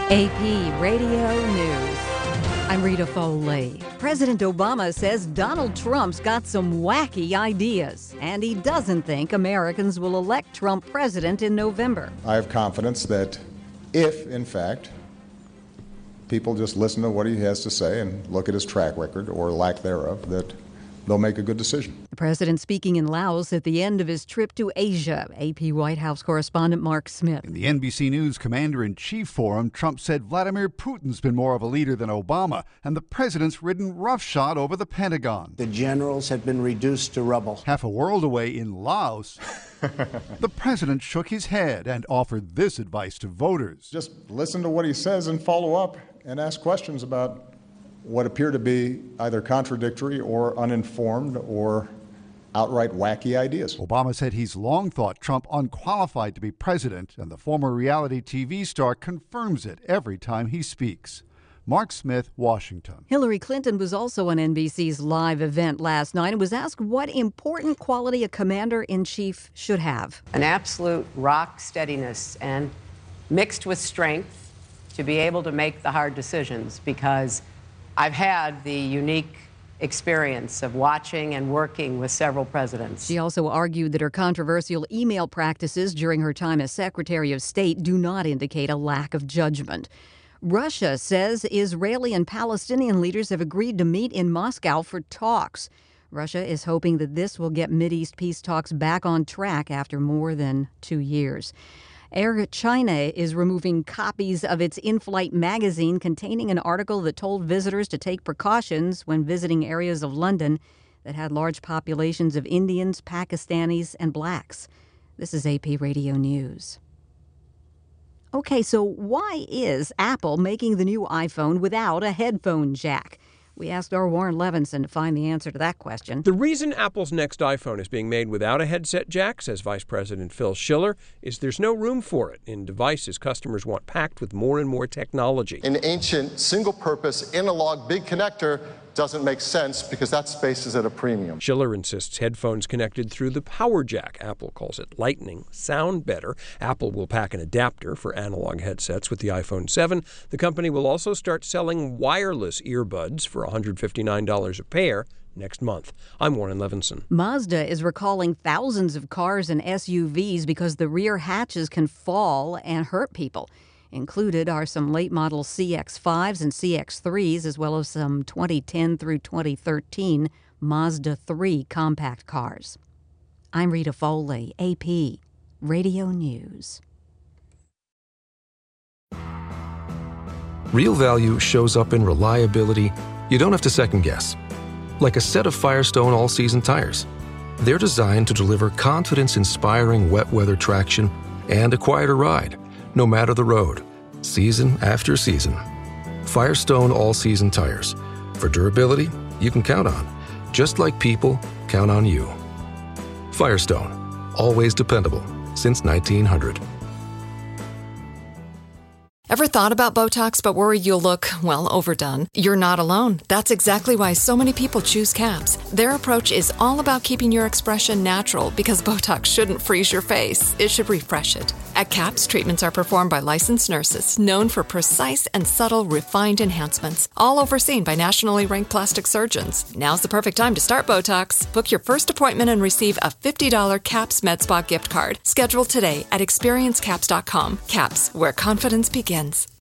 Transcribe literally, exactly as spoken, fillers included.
A P Radio News. I'm Rita Foley. President Obama says Donald Trump's got some wacky ideas, and he doesn't think Americans will elect Trump president in November. I have confidence that if, in fact, people just listen to what he has to say and look at his track record or lack thereof, that they'll make a good decision. The president speaking in Laos at the end of his trip to Asia. A P White House correspondent Mark Smith. In the N B C News Commander-in-Chief Forum, Trump said Vladimir Putin's been more of a leader than Obama, and the president's ridden roughshod over the Pentagon. The generals have been reduced to rubble. Half a world away in Laos, the president shook his head and offered this advice to voters. Just listen to what he says and follow up and ask questions about what appear to be either contradictory or uninformed or outright wacky ideas. Obama said he's long thought Trump unqualified to be president, and the former reality T V star confirms it every time he speaks. Mark Smith, Washington. Hillary Clinton was also on N B C's live event last night and was asked what important quality a commander-in-chief should have. An absolute rock steadiness and mixed with strength to be able to make the hard decisions, because I've had the unique experience of watching and working with several presidents. She also argued that her controversial email practices during her time as Secretary of State do not indicate a lack of judgment. Russia says Israeli and Palestinian leaders have agreed to meet in Moscow for talks. Russia is hoping that this will get Mideast peace talks back on track after more than two years. Air China is removing copies of its in-flight magazine containing an article that told visitors to take precautions when visiting areas of London that had large populations of Indians, Pakistanis, and blacks. This is A P Radio News. Okay, so why is Apple making the new iPhone without a headphone jack? We asked our Warren Levinson to find the answer to that question. The reason Apple's next iPhone is being made without a headset jack, says Vice President Phil Schiller, is there's no room for it in devices customers want packed with more and more technology. An ancient, single-purpose, analog big connector doesn't make sense because that space is at a premium. Schiller insists headphones connected through the power jack, Apple calls it Lightning, sound better. Apple will pack an adapter for analog headsets with the iPhone seven. The company will also start selling wireless earbuds for one hundred fifty-nine dollars a pair next month. I'm Warren Levinson. Mazda is recalling thousands of cars and S U Vs because the rear hatches can fall and hurt people. Included are some late-model C X fives and C X threes, as well as some twenty ten through twenty thirteen Mazda three compact cars. I'm Rita Foley, A P Radio News. Real value shows up in reliability you don't have to second-guess. Like a set of Firestone all-season tires. They're designed to deliver confidence-inspiring wet weather traction and a quieter ride, no matter the road, season after season. Firestone all-season tires. For durability you can count on, just like people count on you. Firestone. Always dependable. Since nineteen hundred. Ever thought about Botox but worried you'll look, well, overdone? You're not alone. That's exactly why so many people choose CAPS. Their approach is all about keeping your expression natural, because Botox shouldn't freeze your face. It should refresh it. At CAPS, treatments are performed by licensed nurses known for precise and subtle refined enhancements, all overseen by nationally ranked plastic surgeons. Now's the perfect time to start Botox. Book your first appointment and receive a fifty dollars CAPS MedSpa gift card. Schedule today at experience caps dot com. CAPS, where confidence begins.